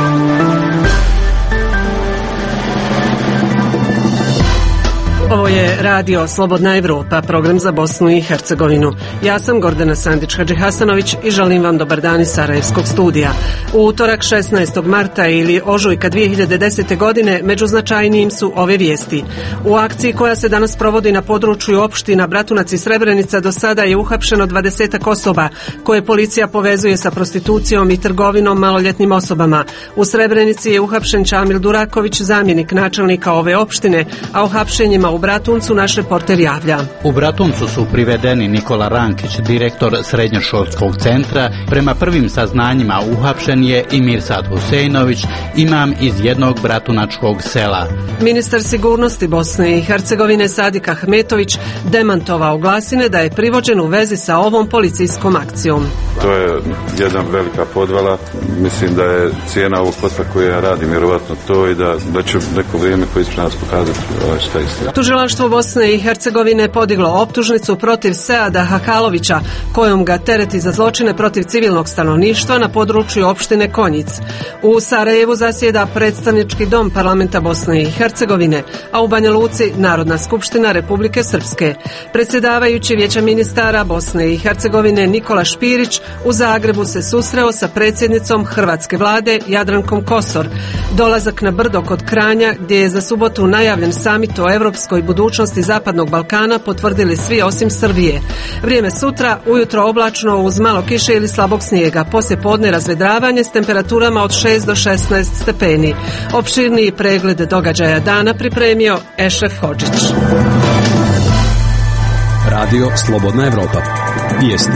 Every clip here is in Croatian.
Ovo je radio Slobodna Evropa, program za Bosnu i Hercegovinu. Ja sam Gordana Sandić-Hadžihasanović i želim vam dobar dan iz Sarajevskog studija. U utorak 16. marta ili ožujka 2010. godine među značajnijim su ove vijesti. U akciji koja se danas provodi na području opština Bratunac i Srebrenica do sada je uhapšeno 20 osoba koje policija povezuje sa prostitucijom i trgovinom maloljetnim osobama. U Srebrenici je uhapšen Čamil Duraković, zamjenik načelnika ove opštine, a o hapšenjima u Bratuncu naš reporter javlja. U Bratuncu su privedeni Nikola Rankić, direktor srednjoškolskog centra. Prema prvim saznanjima uhapšen je i Mirsad Huseinović, imam iz jednog bratunačkog sela. Ministar sigurnosti Bosne i Hercegovine Sadik Ahmetović demantovao glasine da je privođen u vezi sa ovom policijskom akcijom. To je jedna velika podvala. Mislim da je cijena ovog posla koji ja radim vjerovatno to i da će neko vrijeme koji ispred nas pokazati šta je istina. Tužilaštvo Bosne i Hercegovine podiglo optužnicu protiv Seada Hakalovića, kojom ga tereti za zločine protiv civilnog stanovništva na području opštine Konjic. U Sarajevu zasjeda predstavnički dom parlamenta Bosne i Hercegovine, a u Banja Luci Narodna skupština Republike Srpske. Predsjedavajući Vijeća ministara Bosne i Hercegovine Nikola Špirić u Zagrebu se susreo sa predsjednicom hrvatske vlade Jadrankom Kosor. Dolazak na brdo kod Kranja, gdje je za subotu najavljen samit o europskoj budućnosti Zapadnog Balkana, potvrdili svi osim Srbije. Vrijeme sutra, ujutro oblačno uz malo kiše ili slabog snijega, poslije podne razvedravanje s temperaturama od 6 do 16 stepeni. Opširniji pregled događaja dana pripremio Ešref Hodžić. Radio Slobodna Evropa. Vijesti.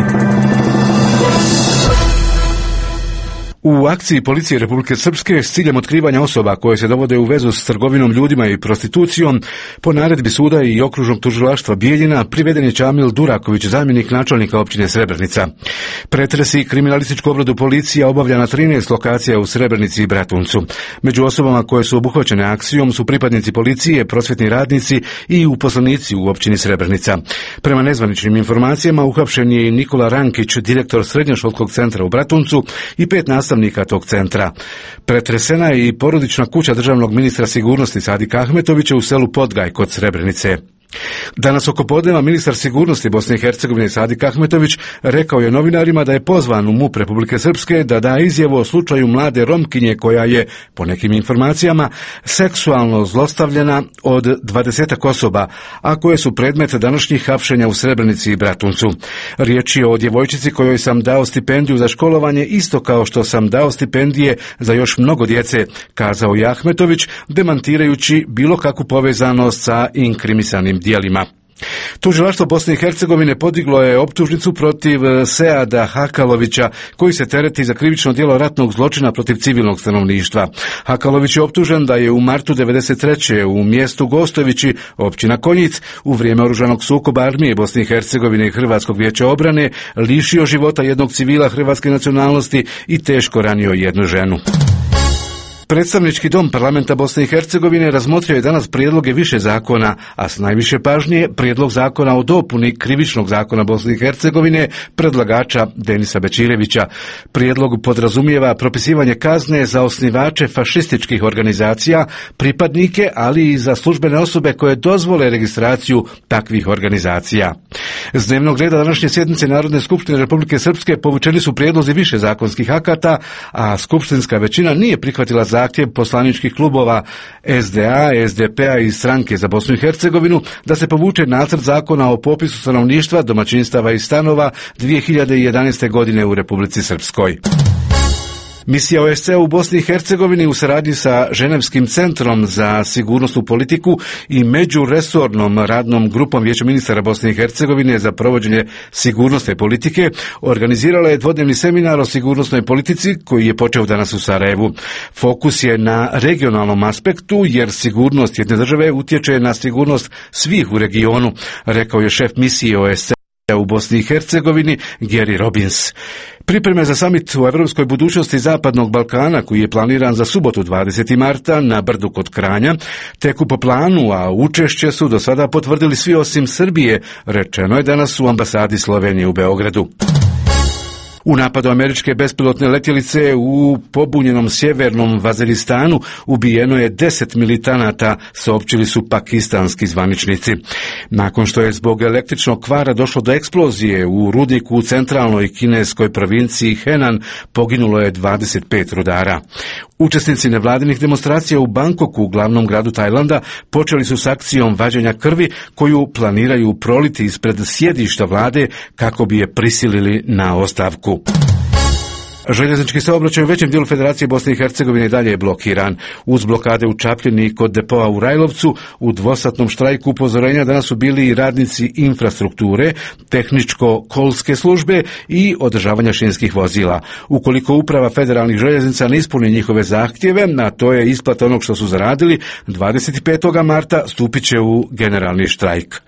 U akciji policije Republike Srpske s ciljem otkrivanja osoba koje se dovode u vezu s trgovinom ljudima i prostitucijom, po naredbi suda i okružnog tužilaštva Bijeljina priveden je Čamil Duraković, zamjenik načelnika općine Srebrenica. Pretres i kriminalističku obradu policija obavlja na 13 lokacija u Srebrenici i Bratuncu. Među osobama koje su obuhvaćene akcijom su pripadnici policije, prosvjetni radnici i uposlenici u općini Srebrenica. Prema nezvaničnim informacijama uhapšen je i Nikola Rankić, direktor srednjoškolskog centra u Bratuncu, i 5 nastavnika tog centra. Pretresena je i porodična kuća državnog ministra sigurnosti Sadika Ahmetovića u selu Podgaj kod Srebrenice. Danas oko podneva ministar sigurnosti Bosne i Hercegovine Sadik Ahmetović rekao je novinarima da je pozvan u MUP Republike Srpske da da izjavu o slučaju mlade Romkinje koja je, po nekim informacijama, seksualno zlostavljena od 20 osoba, a koje su predmet današnjih hapšenja u Srebrenici i Bratuncu. Riječ je o djevojčici kojoj sam dao stipendiju za školovanje isto kao što sam dao stipendije za još mnogo djece, kazao je Ahmetović, demantirajući bilo kakvu povezanost sa inkrimisanim djelima. Tužilaštvo Bosne i Hercegovine podiglo je optužnicu protiv Seada Hakalovića, koji se tereti za krivično djelo ratnog zločina protiv civilnog stanovništva. Hakalović je optužen da je u martu 1993. u mjestu Gostovići, općina Konjic, u vrijeme oružanog sukoba armije Bosne i Hercegovine i Hrvatskog vijeća obrane lišio života jednog civila hrvatske nacionalnosti i teško ranio jednu ženu. Predstavnički dom parlamenta Bosne i Hercegovine razmotrio je danas prijedloge više zakona, a s najviše pažnje prijedlog zakona o dopuni krivičnog zakona Bosne i Hercegovine predlagača Denisa Bečirevića. Prijedlog podrazumijeva propisivanje kazne za osnivače fašističkih organizacija, pripadnike, ali i za službene osobe koje dozvole registraciju takvih organizacija. S dnevnog reda današnje sjednice Narodne skupštine Republike Srpske povučeni su prijedlozi više zakonskih akata, a skupštinska većina nije prihvatila zahtjev poslaničkih klubova SDA, SDP-a i Stranke za Bosnu i Hercegovinu da se povuče nacrt zakona o popisu stanovništva, domaćinstava i stanova 2011. godine u Republici Srpskoj. Misija OSCE u Bosni i Hercegovini u saradnji sa Ženevskim centrom za sigurnosnu politiku i međuresornom radnom grupom Vijeća ministara Bosne i Hercegovine za provođenje sigurnosne politike organizirala je dvodnevni seminar o sigurnosnoj politici koji je počeo danas u Sarajevu. Fokus je na regionalnom aspektu jer sigurnost jedne države utječe na sigurnost svih u regionu, rekao je šef misije OSCE u Bosni i Hercegovini Gary Robbins. Pripreme za samit u europskoj budućnosti Zapadnog Balkana, koji je planiran za subotu 20. marta na brdu kod Kranja, teku po planu, a učešće su do sada potvrdili svi osim Srbije, rečeno je danas u ambasadi Slovenije u Beogradu. U napadu američke bespilotne letjelice u pobunjenom sjevernom Vaziristanu ubijeno je 10 militanata, saopćili su pakistanski zvaničnici. Nakon što je zbog električnog kvara došlo do eksplozije u rudniku u centralnoj kineskoj provinciji Henan, poginulo je 25 rudara. Učesnici nevladinih demonstracija u Bangkoku, glavnom gradu Tajlanda, počeli su s akcijom vađenja krvi koju planiraju proliti ispred sjedišta vlade kako bi je prisilili na ostavku. Željeznički saobraćaj u većem dijelu Federacije Bosne i Hercegovine dalje je blokiran. Uz blokade u Čapljini i kod depoa u Rajlovcu, u dvosatnom štrajku upozorenja danas su bili i radnici infrastrukture, tehničko-kolske službe i održavanja šinskih vozila. Ukoliko uprava federalnih željeznica ne ispuni njihove zahtjeve, na to je isplata onog što su zaradili, 25. marta stupit će u generalni štrajk.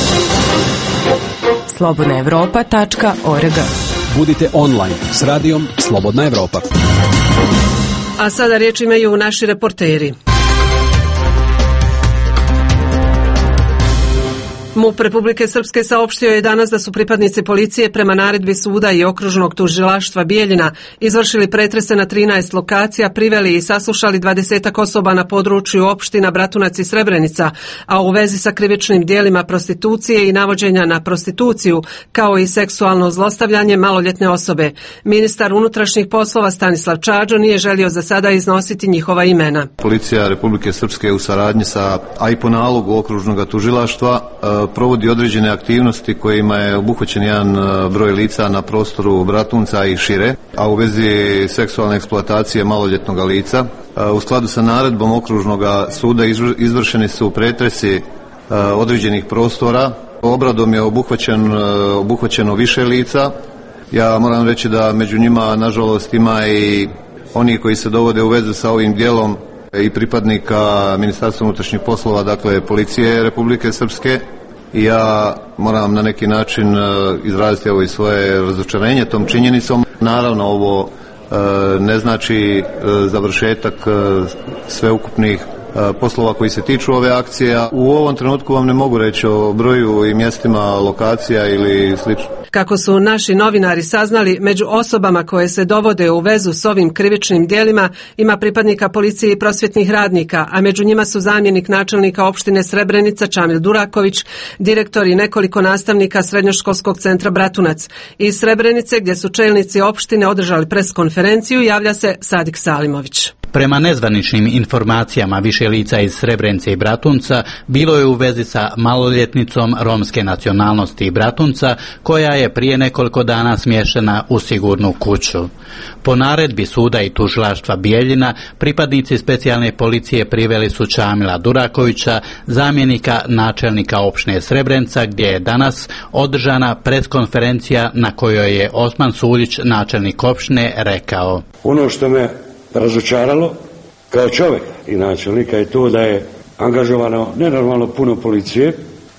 slobodnaevropa.org. Budite online s radijom Slobodna Evropa. A sada riječ imaju naši reporteri. MUP Republike Srpske saopštio je danas da su pripadnici policije prema naredbi suda i okružnog tužilaštva Bijeljina izvršili pretrese na 13 lokacija, priveli i saslušali 20 osoba na području opština Bratunac i Srebrenica, a u vezi sa krivičnim djelima prostitucije i navođenja na prostituciju, kao i seksualno zlostavljanje maloljetne osobe. Ministar unutrašnjih poslova Stanislav Čađo nije želio za sada iznositi njihova imena. Policija Republike Srpske u saradnji sa, a i po nalogu okružnog tužilaštva provodi određene aktivnosti kojima je obuhvaćen jedan broj lica na prostoru Bratunca i šire, a u vezi seksualne eksploatacije maloljetnog lica. U skladu sa naredbom okružnog suda izvršeni su pretresi određenih prostora. Obradom je obuhvaćeno više lica. Ja moram reći da među njima nažalost ima i oni koji se dovode u vezu sa ovim djelom i pripadnika Ministarstva unutrašnjih poslova, dakle Policije Republike Srpske. I ja moram na neki način izraziti ovo i svoje razočarenje tom činjenicom. Naravno, ovo ne znači završetak sveukupnih poslova koji se tiču ove akcije. U ovom trenutku vam ne mogu reći o broju i mjestima lokacija ili slično. Kako su naši novinari saznali, među osobama koje se dovode u vezu s ovim krivičnim djelima ima pripadnika policije i prosvjetnih radnika, a među njima su zamjenik načelnika opštine Srebrenica Čamil Duraković, direktor i nekoliko nastavnika Srednjoškolskog centra Bratunac. Iz Srebrenice, gdje su čelnici opštine održali preskonferenciju, javlja se Sadik Salimović. Prema nezvaničnim informacijama više lica iz Srebrenice i Bratunca bilo je u vezi sa maloljetnicom romske nacionalnosti i Bratunca, koja je prije nekoliko dana smještena u sigurnu kuću. Po naredbi suda i tužilaštva Bijeljina, pripadnici specijalne policije priveli su Čamila Durakovića, zamjenika načelnika opštine Srebrenica, gdje je danas održana preskonferencija na kojoj je Osman Suljić, načelnik opštine, rekao: Ono što me razočaralo kao čovjek i načelnika je to da je angažovano nenormalno puno policije,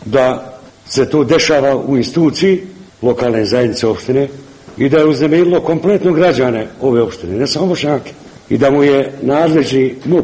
da se to dešava u instituciji lokalne zajednice opštine i da je uznemirilo kompletno građane ove opštine, ne samo Bošnjake, i da mu je nadležni MUP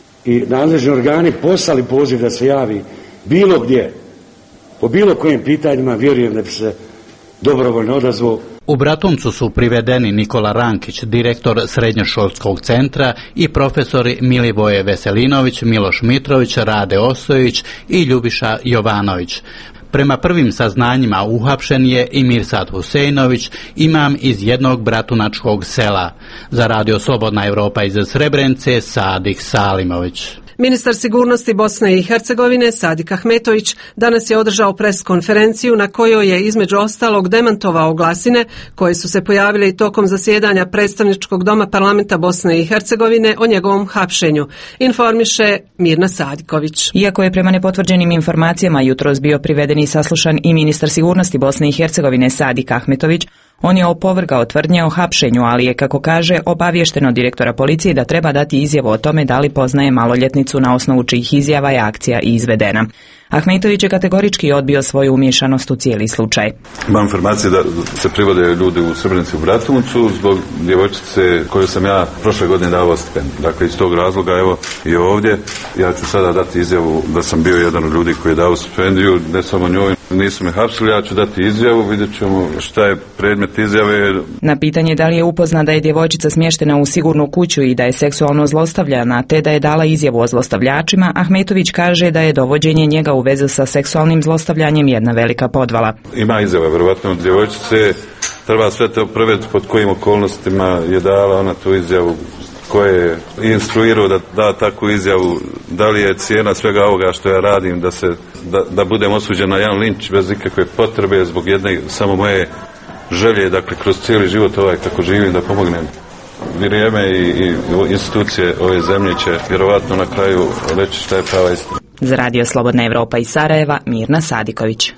i nadležni organi poslali poziv da se javi bilo gdje, po bilo kojim pitanjima. Vjerujem da bi se dobrovoljno odazvao. U Bratuncu su privedeni Nikola Rankić, direktor Srednjoškolskog centra, i profesori Milivoje Veselinović, Miloš Mitrović, Rade Ostojić i Ljubiša Jovanović. Prema prvim saznanjima uhapšen je i Mirsad Huseinović, imam iz jednog bratunačkog sela. Za Radio Slobodna Evropa iz Srebrenice, Sadik Salimović. Ministar sigurnosti Bosne i Hercegovine Sadik Ahmetović danas je održao preskonferenciju na kojoj je između ostalog demantovao glasine koje su se pojavile i tokom zasjedanja predstavničkog doma parlamenta Bosne i Hercegovine o njegovom hapšenju, informiše Mirna Sadiković. Iako je prema nepotvrđenim informacijama jutros bio priveden i saslušan i ministar sigurnosti Bosne i Hercegovine Sadik Ahmetović, on je opovrgao tvrdnje o hapšenju, ali je, kako kaže, obaviješteno direktora policije da treba dati izjavu o tome da li poznaje maloljetnicu na osnovu čijih izjava je akcija izvedena. Ahmetović je kategorički odbio svoju umiješanost u cijeli slučaj. Imam informacije da se privode ljudi u Srebrenici u Bratuncu zbog djevojčice koju sam ja prošle godine davao stipendiju. Dakle, iz tog razloga, evo i ovdje, ja ću sada dati izjavu da sam bio jedan od ljudi koji je dao stipendiju, ne samo njoj, Nisu me hapsili, ja ću dati izjavu, vidjet ćemo šta je predmet izjave. Na pitanje da li je upoznat da je djevojčica smještena u sigurnu kuću i da je seksualno zlostavljana, te da je dala izjavu o zlostavljačima, Ahmetović kaže da je dovođenje njega u vezu sa seksualnim zlostavljanjem jedna velika podvala. Ima izjava, vjerovatno, od djevojčice. Treba sve to provjeriti pod kojim okolnostima je dala ona tu izjavu, ko je instruirao da takvu izjavu, da li je cijena svega ovoga što ja radim, da budem osuđen na jedan linč bez ikakve potrebe zbog jedne samo moje želje, dakle kroz cijeli život kako živim, da pomognem. Vrijeme i institucije ove zemlje će vjerovatno na kraju reći šta je prava istina. Za Radio Slobodna Evropa iz Sarajeva, Mirna Sadiković.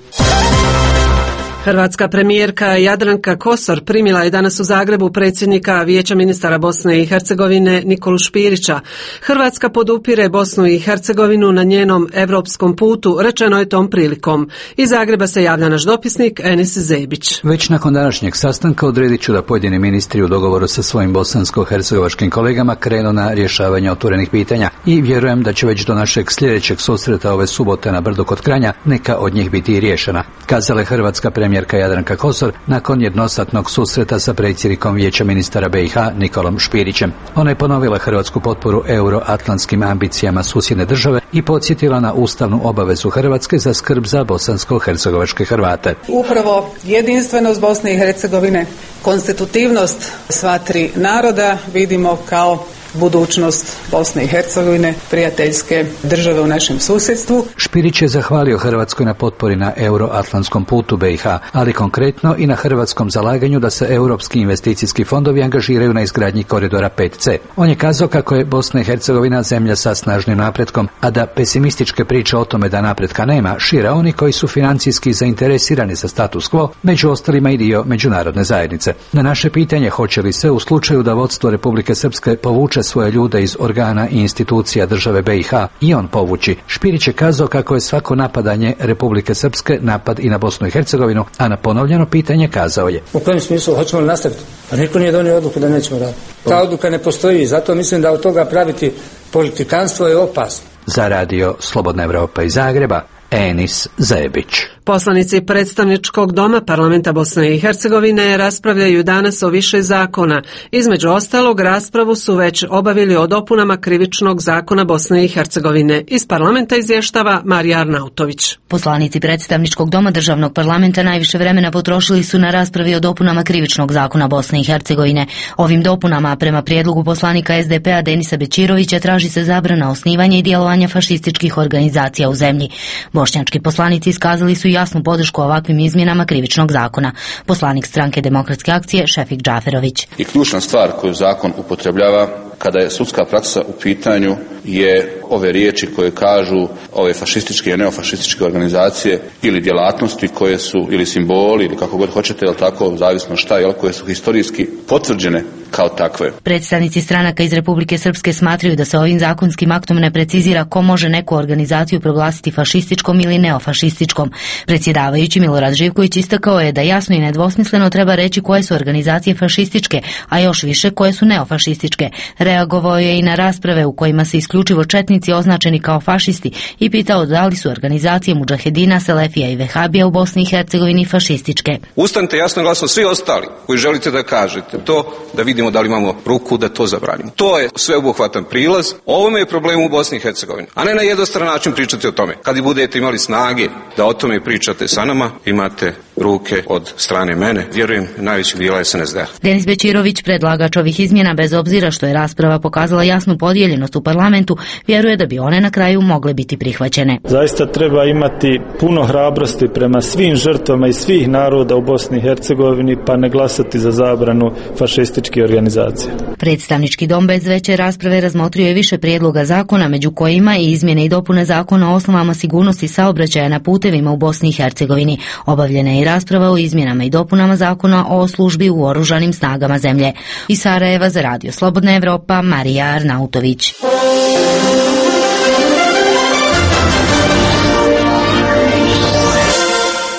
Hrvatska premijerka Jadranka Kosor primila je danas u Zagrebu predsjednika Vijeća ministara Bosne i Hercegovine Nikolu Špirića. Hrvatska podupire Bosnu i Hercegovinu na njenom europskom putu, rečeno je tom prilikom. Iz Zagreba se javlja naš dopisnik Enis Zebić. Već nakon današnjeg sastanka odredit ću da pojedini ministri u dogovoru sa svojim bosansko-hercegovačkim kolegama krenu na rješavanje otvorenih pitanja i vjerujem da će već do našeg sljedećeg susreta ove subote na Brdu kod Kranja neka od njih biti i riješena, kazala je hrvatska premijerka Jadranka Kosor nakon jednosatnog susreta sa predsjednikom Vijeća ministara BiH Nikolom Špirićem. Ona je ponovila hrvatsku potporu euroatlantskim ambicijama susjedne države i podsjetila na ustavnu obavezu Hrvatske za skrb za bosansko-hercegovačke Hrvate. Upravo jedinstvenost Bosne i Hercegovine, konstitutivnost sva tri naroda vidimo kao budućnost Bosne i Hercegovine, prijateljske države u našem susjedstvu. Špirić je zahvalio Hrvatskoj na potpori na euroatlantskom putu BiH, ali konkretno i na hrvatskom zalaganju da se europski investicijski fondovi angažiraju na izgradnji koridora 5C. On je kazao kako je Bosna i Hercegovina zemlja sa snažnim napretkom, a da pesimističke priče o tome da napretka nema šire oni koji su financijski zainteresirani za status quo, među ostalima i dio međunarodne zajednice. Na naše pitanje hoće li se u slučaju da vodstvo Republike Srpske povuče svoje ljude iz organa i institucija države BiH i on povući, Špirić je kazao kako je svako napadanje Republike Srpske napad i na Bosnu i Hercegovinu, a na ponovljeno pitanje kazao je: u kojem smislu hoćemo li nastaviti? Pa niko nije donio odluku da nećemo raditi. Ta odluka ne postoji, zato mislim da od toga praviti politikanstvo je opasno. Za Radio Slobodna Evropa iz Zagreba, Enis Zebić. Poslanici predstavničkog doma parlamenta Bosne i Hercegovine raspravljaju danas o više zakona. Između ostalog, raspravu su već obavili o dopunama krivičnog zakona Bosne i Hercegovine. Iz parlamenta izvještava Marija Arnautović. Poslanici predstavničkog doma državnog parlamenta najviše vremena potrošili su na raspravi o dopunama krivičnog zakona Bosne i Hercegovine. Ovim dopunama, prema prijedlogu poslanika SDP-a Denisa Bećirovića, traži se zabrana osnivanja i djelovanja fašističkih organizacija u zemlji. Bošnjački poslanici iskazali su jasnu podršku ovakvim izmjenama krivičnog zakona. Poslanik stranke Demokratske akcije Šefik Džaferović. I ključna stvar koju zakon upotrebljava kada je sudska praksa u pitanju je ove riječi koje kažu ove fašističke i neofašističke organizacije ili djelatnosti koje su ili simboli ili kako god hoćete, jel tako, zavisno šta, jel, koje su historijski potvrđene kao takve. Predstavnici stranaka iz Republike Srpske smatraju da se ovim zakonskim aktom ne precizira ko može neku organizaciju proglasiti fašističkom ili neofašističkom. Predsjedavajući Milorad Živković istakao je da jasno i nedvosmisleno treba reći koje su organizacije fašističke, a još više koje su neofašističke. Reagovao je i na rasprave u kojima se isključivo četnici označeni kao fašisti i pitao da li su organizacije Mudžahedina, Selefija i Vehabija u Bosni i Hercegovini fašističke. Ustanite jasno i glasno svi ostali koji želite da kažete to, da vidimo da li imamo ruku da to zabranimo. To je sveobuhvatan prilaz. Ovome je problem u Bosni i Hercegovini, a ne na jednostran način pričati o tome. Kad budete imali snage da o tome pričate sa nama, imate ruke od strane mene, vjerujem, najvećeg dijela SNSD. Denis Bećirović, predlagač ovih izmjena, bez obzira što je rasprava pokazala jasnu podijeljenost u parlamentu, vjeruje da bi one na kraju mogle biti prihvaćene. Zaista treba imati puno hrabrosti prema svim žrtvama i svih naroda u Bosni i Hercegovini, pa ne glasati za zabranu fašističkih organizacija. Predstavnički dom bez veće rasprave razmotrio je više prijedloga zakona, među kojima i izmjene i dopune zakona o osnovama sigurnosti saobraćaja na putevima u Bosni i Hercegovini. Obavljena je i rasprava o izmjenama i dopunama zakona o službi u oružanim snagama zemlje. Iz Sarajeva za Radio Slobodna Evropa, Marija Arnautović.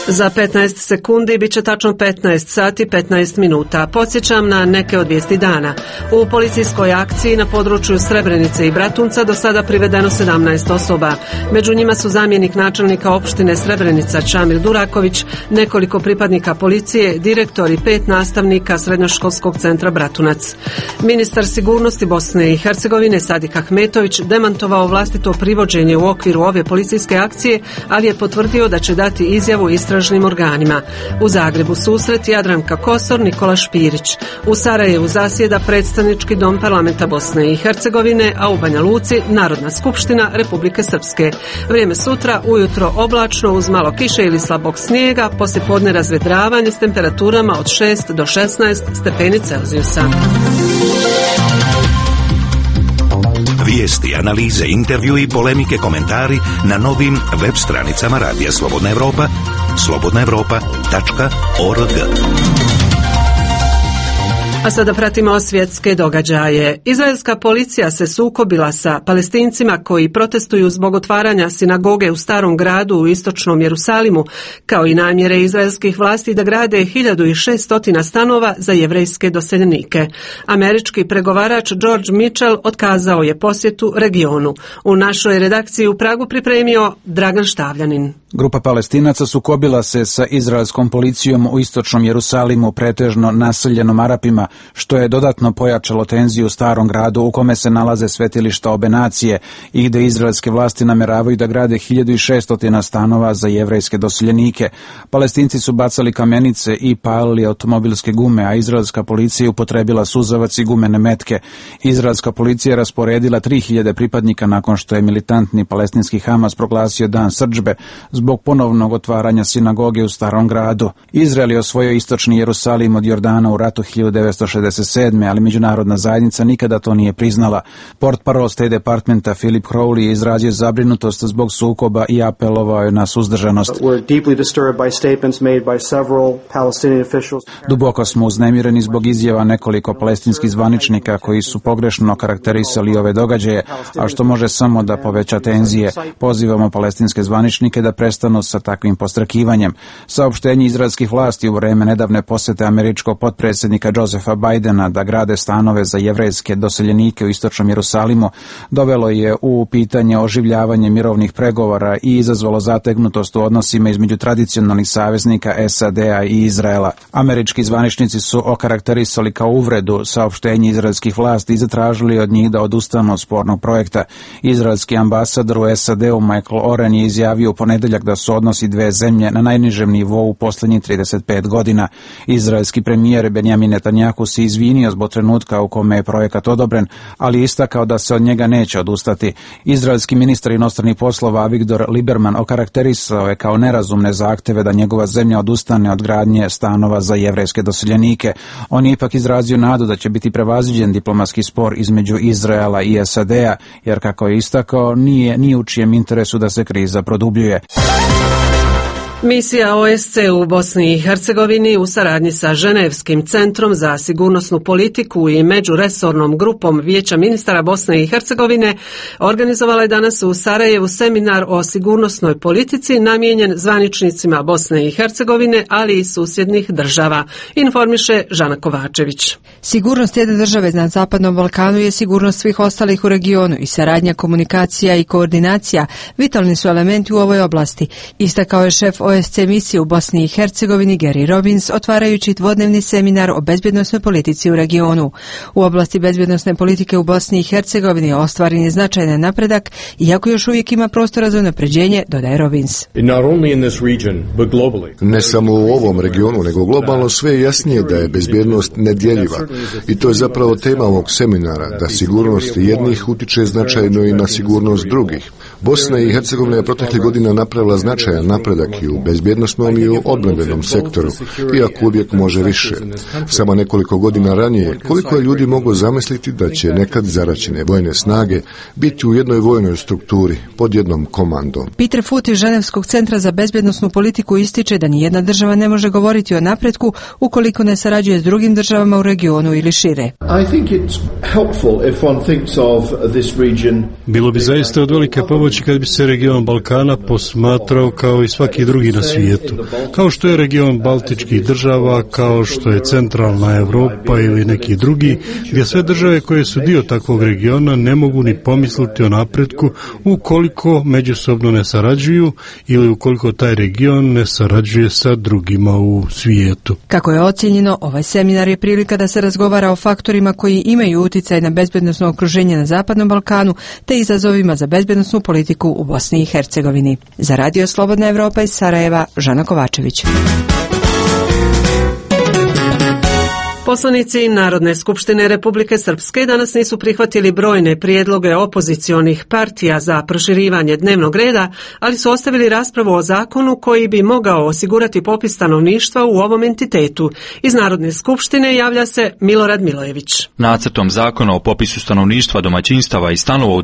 Za 15 sekundi bit će tačno 15 sati 15 minuta. Podsjećam na neke od vijesti dana. U policijskoj akciji na području Srebrenice i Bratunca do sada privedeno 17 osoba. Među njima su zamjenik načelnika opštine Srebrenica Čamil Duraković, nekoliko pripadnika policije, direktor i 5 nastavnika Srednjoškolskog centra Bratunac. Ministar sigurnosti Bosne i Hercegovine Sadik Ahmetović demantovao vlastito privođenje u okviru ove policijske akcije, ali je potvrdio da će dati izjavu istražnim organima. U Zagrebu susret Jadranka Kosor, Nikola Špirić. U Sarajevu zasjeda predstavnički dom parlamenta Bosne i Hercegovine, a u Banja Luci Narodna skupština Republike Srpske. Vrijeme sutra, ujutro oblačno uz malo kiše ili slabog snijega, poslijepodne razvedravanje s temperaturama od 6 do 16 stepeni Celzijusa. Vijesti, analize, intervju i polemike, komentari na novim web stranicama Radija Slobodna Evropa, slobodnaevropa.org. A sada pratimo svjetske događaje. Izraelska policija se sukobila sa Palestincima koji protestuju zbog otvaranja sinagoge u Starom gradu u istočnom Jerusalimu, kao i namjere izraelskih vlasti da grade 1600 stanova za jevrejske doseljenike. Američki pregovarač George Mitchell otkazao je posjetu regionu. U našoj redakciji u Pragu pripremio Dragan Štavljanin. Grupa Palestinaca sukobila se sa izraelskom policijom u istočnom Jerusalimu, pretežno naseljenom Arapima, što je dodatno pojačalo tenziju u Starom gradu u kome se nalaze svetilišta obe nacije i gde izraelske vlasti nameravaju da grade 1600 stanova za jevrejske doseljenike. Palestinci su bacali kamenice i palili automobilske gume, a izraelska policija upotrebila suzavac i gumene metke. Izraelska policija je rasporedila 3000 pripadnika nakon što je militantni palestinski Hamas proglasio dan srdžbe zbog ponovnog otvaranja sinagoge u Starom gradu. Izrael je osvojio istočni Jerusalim od Jordana u ratu 1967. ali međunarodna zajednica nikada to nije priznala. Portparol State Departmenta Philip Crowley je izrazio zabrinutost zbog sukoba i apelovao je na suzdržanost. Duboko smo uznemireni zbog izjava nekoliko palestinskih zvaničnika koji su pogrešno karakterisali ove događaje, a što može samo da poveća tenzije. Pozivamo palestinske zvaničnike da prestanu sa takvim postrakivanjem. Saopštenje izraelskih vlasti u vreme nedavne posete američkog potpredsjednika Josepha Bidena da grade stanove za jevrejske doseljenike u istočnom Jerusalimu dovelo je u pitanje oživljavanje mirovnih pregovora i izazvalo zategnutost u odnosima između tradicionalnih saveznika SAD-a i Izraela. Američki zvaničnici su okarakterisali kao uvredu saopštenje izraelskih vlasti i zatražili od njih da odustanu od spornog projekta. Izraelski ambasador u SAD-u Michael Oren je izjavio u ponedeljak da su odnosi dve zemlje na najnižem nivou u posljednjih 35 godina. Izraelski premijer Benjamin Netanjahu se izvinio zbog trenutka u kome je projekat odobren, ali istakao da se od njega neće odustati. Izraelski ministar inostranih poslova Avigdor Lieberman okarakterisao je kao nerazumne zahteve da njegova zemlja odustane od gradnje stanova za jevrejske doseljenike. On je ipak izrazio nadu da će biti prevaziđen diplomatski spor između Izraela i SAD-a, jer kako je istakao, nije ni u čijem interesu da se kriza produbljuje. Misija OSCE u Bosni i Hercegovini u saradnji sa Ženevskim centrom za sigurnosnu politiku i međuresornom grupom Vijeća ministara Bosne i Hercegovine organizovala je danas u Sarajevu seminar o sigurnosnoj politici namijenjen zvaničnicima Bosne i Hercegovine, ali i susjednih država, informiše Žana Kovačević. Sigurnost jedne države na Zapadnom Balkanu je sigurnost svih ostalih u regionu i saradnja, komunikacija i koordinacija vitalni su elementi u ovoj oblasti, istakao je šef OSCE misije u Bosni i Hercegovini Gary Robbins, otvarajući dvodnevni seminar o bezbjednosnoj politici u regionu. U oblasti bezbjednosne politike u Bosni i Hercegovini ostvaren je značajan napredak, iako još uvijek ima prostora za unapređenje, dodaje Robbins. Ne samo u ovom regionu, nego globalno sve je jasnije da je bezbjednost nedjeljiva. I to je zapravo tema ovog seminara, da sigurnost jednih utiče značajno i na sigurnost drugih. Bosna i Hercegovina je proteklih godina napravila značajan napredak i u bezbjednosnom i u odbrambenom sektoru, iako uvijek može više. Samo nekoliko godina ranije, koliko je ljudi moglo zamisliti da će nekad zaraćene vojne snage biti u jednoj vojnoj strukturi, pod jednom komandom. Peter Foot iz Ženevskog centra za bezbjednosnu politiku ističe da nijedna država ne može govoriti o napretku ukoliko ne sarađuje s drugim državama u regionu ili šire. Bilo bi zaista od velike pomoći znači kad bi se region Balkana posmatrao kao i svaki drugi na svijetu. Kao što je region Baltičkih država, kao što je centralna Europa ili neki drugi, gdje sve države koje su dio takvog regiona ne mogu ni pomisliti o napretku ukoliko međusobno ne sarađuju ili ukoliko taj region ne sarađuje sa drugima u svijetu. Kako je ocjenjeno, ovaj seminar je prilika da se razgovara o faktorima koji imaju utjecaj na bezbednosno okruženje na Zapadnom Balkanu te izazovima za bezbednosnu politiku u Bosni i Hercegovini. Za Radio Slobodna Evropa iz Sarajeva, Žana Kovačević. Poslanici Narodne skupštine Republike Srpske danas nisu prihvatili brojne prijedloge opozicionih partija za proširivanje dnevnog reda, ali su ostavili raspravu o zakonu koji bi mogao osigurati popis stanovništva u ovom entitetu. Iz Narodne skupštine javlja se Milorad Milojević. Nacrtom zakona o popisu stanovništva, domaćinstava i stanova u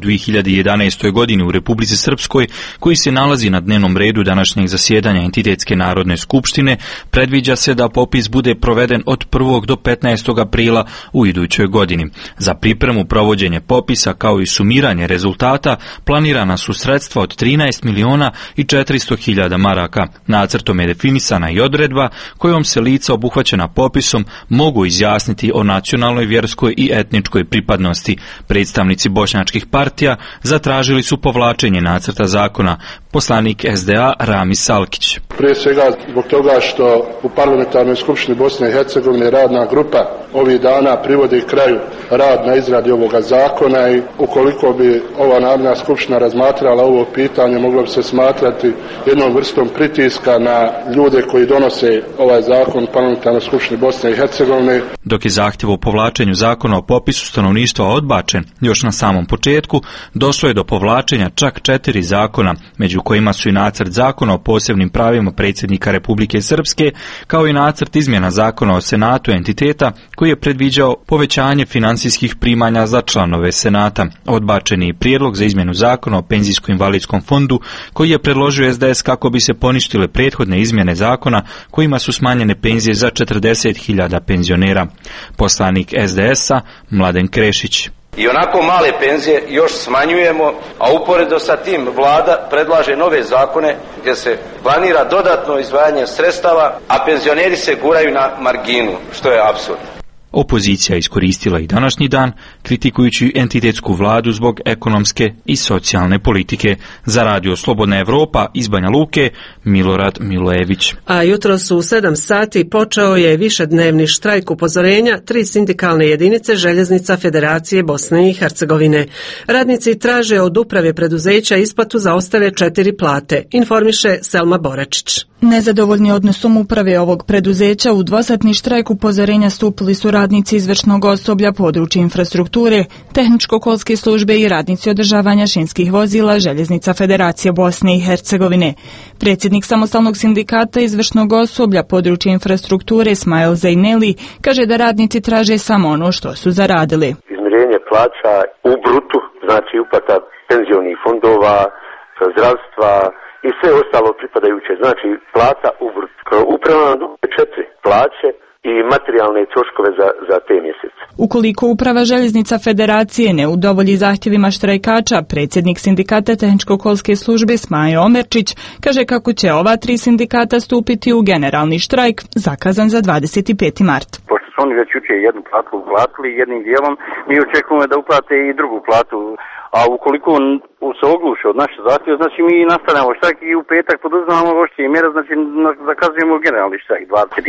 2011. godini u Republici Srpskoj, koji se nalazi na dnevnom redu današnjeg zasjedanja entitetske Narodne skupštine, predviđa se da popis bude proveden od 1. do 15. aprila u idućoj godini. Za pripremu provođenja popisa kao i sumiranje rezultata planirana su sredstva od 13 miliona i 400 hiljada maraka. Nacrtom je definisana i odredba kojom se lica obuhvaćena popisom mogu izjasniti o nacionalnoj, vjerskoj i etničkoj pripadnosti. Predstavnici bošnjačkih partija zatražili su povlačenje nacrta zakona. Poslanik SDA Rami Salkić. Prije svega zbog toga što u Parlamentarnoj skupštini Bosne i Hercegovine radna grupa ovih dana privodi kraju rad na izradi ovoga zakona i ukoliko bi ova Narodna skupština razmatrala ovo pitanje, moglo bi se smatrati jednom vrstom pritiska na ljude koji donose ovaj zakon u Parlamentarnoj skupštini Bosne i Hercegovine. Dok je zahtjev o povlačenju zakona o popisu stanovništva odbačen još na samom početku, došlo je do povlačenja čak 4 zakona, među kojima su i nacrt zakona o posebnim pravima predsjednika Republike Srpske, kao i nacrt izmjena zakona o Senatu entiteta koji je predviđao povećanje financijskih primanja za članove Senata. Odbačen je prijedlog za izmjenu zakona o penzijsko-invalidskom fondu koji je predložio SDS kako bi se poništile prethodne izmjene zakona kojima su smanjene penzije za 40.000 penzionera. Poslanik SDS-a Mladen Krešić. I onako male penzije još smanjujemo, a uporedo sa tim vlada predlaže nove zakone gdje se planira dodatno izdvajanje sredstava, a penzioneri se guraju na marginu, što je apsurd. Opozicija iskoristila i današnji dan, kritikujući entitetsku vladu zbog ekonomske i socijalne politike. Za Radio Slobodna Evropa iz Banja Luke, Milorad Milojević. A jutros u 7 sati počeo je višednevni štrajk upozorenja 3 sindikalne jedinice Željeznica Federacije Bosne i Hercegovine. Radnici traže od uprave preduzeća isplatu za ostale 4 plate, informiše Selma Boračić. Nezadovoljni odnosom uprave ovog preduzeća u dvosatni štrajk upozorenja stupili su radnici izvršnog osoblja područja infrastrukture, tehničko-kolske službe i radnici održavanja šinskih vozila Željeznica Federacije Bosne i Hercegovine. Predsjednik samostalnog sindikata izvršnog osoblja područja infrastrukture Smail Zajneli kaže da radnici traže samo ono što su zaradili. Izmirenje plaća u brutu, znači uplata penzionih fondova, zdravstva i sve ostalo pripadajuće, znači plata u brutu. Upravo nam 4 plaće i materijalne troškove za te mjesece. Ukoliko uprava Željeznica Federacije ne udovolji zahtjevima štrajkača, predsjednik sindikata tehničko-kolske službe Smajo Omerčić kaže kako će ova 3 sindikata stupiti u generalni štrajk zakazan za 25. mart. Pošto su oni već jučer jednu platu uplatili jednim dijelom, mi očekujemo da uplate i drugu platu, a ukoliko se ogluše od naše zahtjeve, znači mi nastavljamo štrajk i u petak poduzimamo oštrije mjere, znači zakazujemo generalni štrajk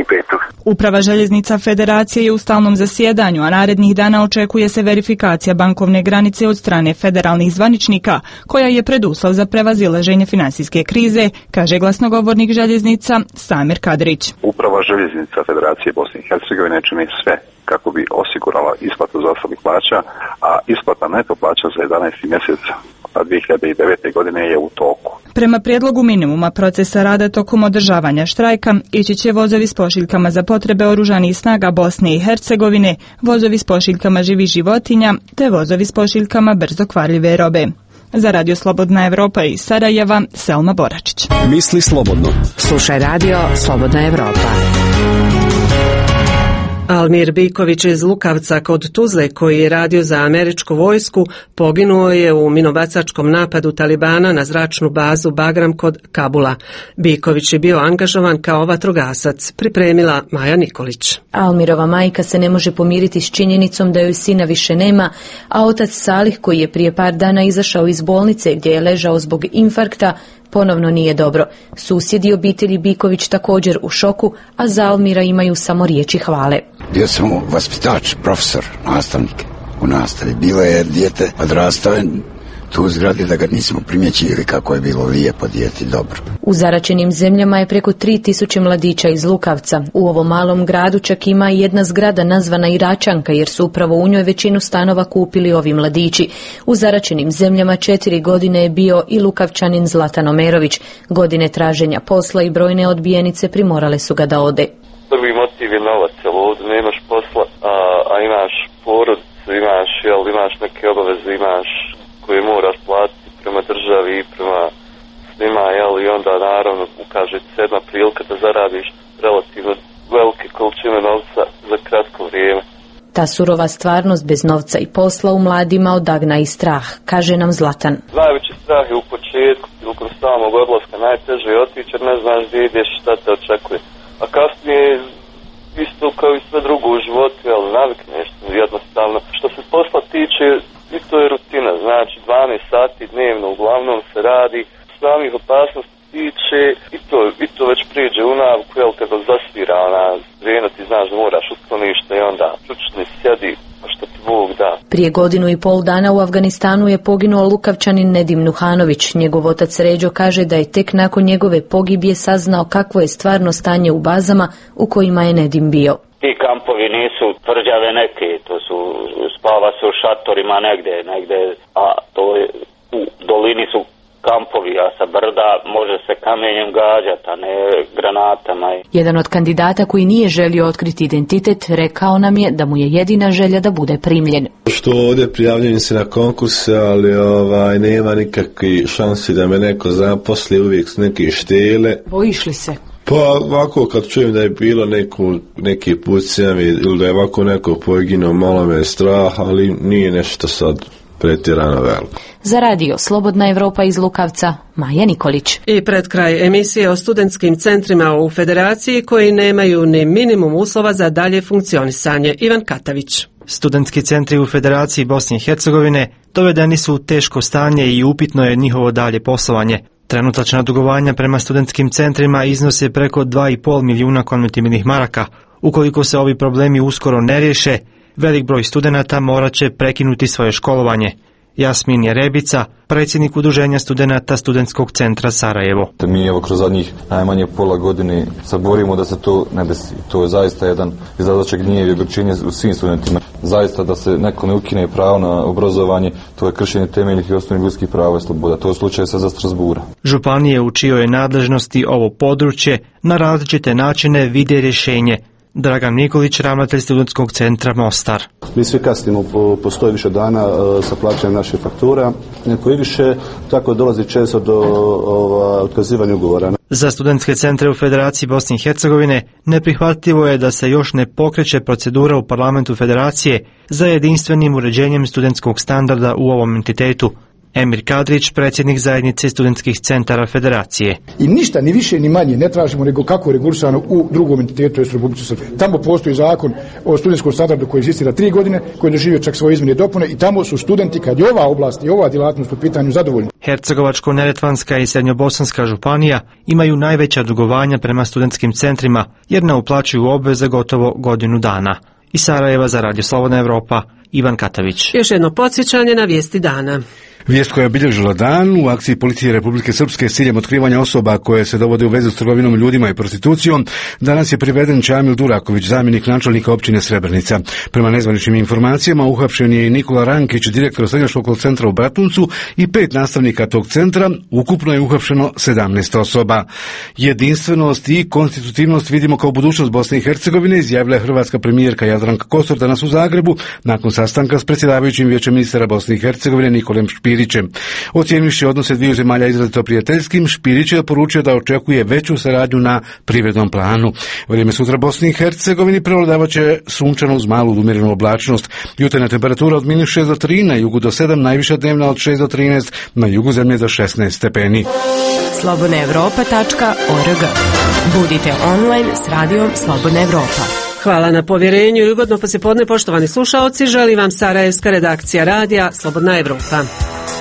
25. Uprava Željeznica Federacije je u stalnom zasjedanju, a narednih dana očekuje se verifikacija bankovne granice od strane federalnih zvaničnika, koja je preduslov za prevazilaženje financijske krize, kaže glasnogovornik Željeznica Samir Kadrić. Uprava Željeznica Federacije Bosne i Hercegovine čini sve kako bi osigurala isplatu zaostalih plaća, a isplata neto plaća za 11. mjesec 2009. godine je u toku. Prema prijedlogu minimuma procesa rada tokom održavanja štrajka ići će vozovi s pošiljkama za potrebe oružanih snaga Bosne i Hercegovine, vozovi s pošiljkama živih životinja te vozovi s pošiljkama brzo kvarljive robe. Za Radio Slobodna Evropa iz Sarajeva, Selma Boračić. Misli slobodno. Slušaj Radio Slobodna Evropa. Almir Biković iz Lukavca kod Tuzle, koji je radio za američku vojsku, poginuo je u minobacačkom napadu Talibana na zračnu bazu Bagram kod Kabula. Biković je bio angažovan kao vatrogasac, pripremila Maja Nikolić. Almirova majka se ne može pomiriti s činjenicom da joj sina više nema, a otac Salih, koji je prije par dana izašao iz bolnice gdje je ležao zbog infarkta, ponovno nije dobro. Susjedi obitelji Biković također u šoku, a za Almira imaju samo riječi hvale. Bio sam vaspitač, profesor, nastavnik u nastavi. Bilo je dijete odrastao tu u zgradi da ga nismo primjećili kako je bilo lijepo dijete, dobro. U zaračenim zemljama je preko 3000 mladića iz Lukavca. U ovom malom gradu čak ima i jedna zgrada nazvana Iračanka, jer su upravo u njoj većinu stanova kupili ovi mladići. U zaračenim zemljama 4 godine je bio i Lukavčanin Zlatan Omerović. Godine traženja posla i brojne odbijenice primorale su ga da ode. Prvi motiv je novac, jer ovdje nemaš posla, a imaš porodicu, imaš neke obaveze, imaš koje moraš platiti prema državi i prema svima, i onda naravno ukaže se jedna prilika da zaradiš relativno velike količine novca za kratko vrijeme. Ta surova stvarnost bez novca i posla u mladima odagna i strah, kaže nam Zlatan. Najveći strah je u početku, tijekom samog odlaska, najteže je otići jer ne znaš gdje ideš, šta te očekuje. A kasnije isto kao i sve drugo u životu, ali navikneš jednostavno. Što se posla tiče, i to je rutina, znači 12 sati dnevno uglavnom se radi, samih opasnosti tiče i to već prijeđe u naviku, kada zasvira vrena, ti znaš da moraš u sklonište i onda čučni sjedi, a što ti Bog da. Prije 1,5 godina u Afganistanu je poginuo Lukavčanin Nedim Nuhanović. Njegov otac Ređo kaže da je tek nakon njegove pogibije saznao kakvo je stvarno stanje u bazama u kojima je Nedim bio. Ti kampovi nisu tvrđave neke, to su, spava se u šatorima negdje, a to je, u dolini su kampovi, a sa brda može se kamenjem gađati, a ne granatama. Jedan od kandidata koji nije želio otkriti identitet rekao nam je da mu je jedina želja da bude primljen. Što ovdje prijavljujem se na konkurse, ali nema nikakve šansi da me neko zaposli, uvijek su neke štele. Bojiš li se? Pa ovako kad čujem da je bilo neki pucnjavi ili da je ovako neko poginuo, malo me je strah, ali nije nešto sad pretjerano veliko. Za radio Slobodna Evropa iz Lukavca, Maja Nikolić. I pred kraj emisije o studentskim centrima u Federaciji koji nemaju ni minimum uslova za dalje funkcionisanje. Ivan Katavić. Studentski centri u Federaciji Bosne i Hercegovine dovedeni su u teško stanje i upitno je njihovo dalje poslovanje. Trenutačna dugovanja prema studentskim centrima iznose preko 2,5 milijuna konvertibilnih maraka. Ukoliko se ovi problemi uskoro ne riješe, velik broj studenata morat će prekinuti svoje školovanje. Jasmin Jerebica, predsjednik Udruženja studenata Studentskog centra Sarajevo. Mi kroz zadnjih najmanje pola godine se borimo da se to ne desi. To je zaista jedan izazvačak gnjev i ogorčenje u svim studentima. Zaista da se neko ne ukine pravo na obrazovanje, to je kršenje temeljnih i osnovnih ljudskih prava i sloboda. To je slučaj sa Strasbura. Županije u čijoj je nadležnosti ovo područje na različite načine vide rješenje. Dragan Nikolić, ravnatelj Studentskog centra Mostar. Mi svi kasnimo po 100 više dana sa plaćanjem naših faktura, neko i više, tako dolazi često do otkazivanja ugovora. Za studentske centre u Federaciji Bosne i Hercegovine neprihvatljivo je da se još ne pokreće procedura u parlamentu Federacije za jedinstvenim uređenjem studentskog standarda u ovom entitetu. Emir Kadrić, predsjednik zajednice studentskih centara Federacije. I ništa, ni više ni manje ne tražimo nego kako je regulisano u drugom entitetu, to je Republici Srpskoj. Tamo postoji zakon o studentskom standardu koji egzistira 3 godine, koji je doživio čak svoje izmjene i dopune i tamo su studenti, kad je ova oblast i ova djelatnost u pitanju, zadovoljni. Hercegovačko-neretvanska i Srednjobosanska županija imaju najveća dugovanja prema studentskim centrima jer ne uplaćuju obveze gotovo godinu dana. Iz Sarajeva za Radio Slobodna Evropa, Ivan Katavić. Još jedno podsjećanje na vijesti dana. Vijest koja je obilježila dan u akciji policije Republike Srpske s ciljem otkrivanja osoba koje se dovode u vezu s trgovinom ljudima i prostitucijom. Danas je priveden Čamil Duraković, zamjenik načelnika općine Srebrenica. Prema nezvaničnim informacijama uhapšen je i Nikola Rankić, direktor srednjoškolskog centra u Bratuncu i 5 nastavnika tog centra. Ukupno je uhapšeno 17 osoba. Jedinstvenost i konstitutivnost vidimo kao budućnost Bosne i Hercegovine, izjavila je hrvatska premijerka Jadranka Kosor danas u Zagrebu nakon sastanka s predsjedavajućim vijećem ministara Bosne i Hercegovine Nikolem Špirom Špirićem. Ocijenivši odnose dviju zemalja izrazito prijateljskim, Špirić je poručio da očekuje veću saradnju na privrednom planu. Vrijeme sutra Bosni i Hercegovini prevladavat će sunčano uz malu umjerenu oblačnost. Jutarnja temperatura od -6 do 3, na jugu do 7, najviša dnevna od 6 do 13, na jugu zemlje do 16 stepeni. slobodnaevropa.org. Budite online s radijom Slobodna Evropa. Hvala na povjerenju i ugodno poslijepodne, poštovani slušaoci. Želim vam sarajevska redakcija radija Slobodna Evropa.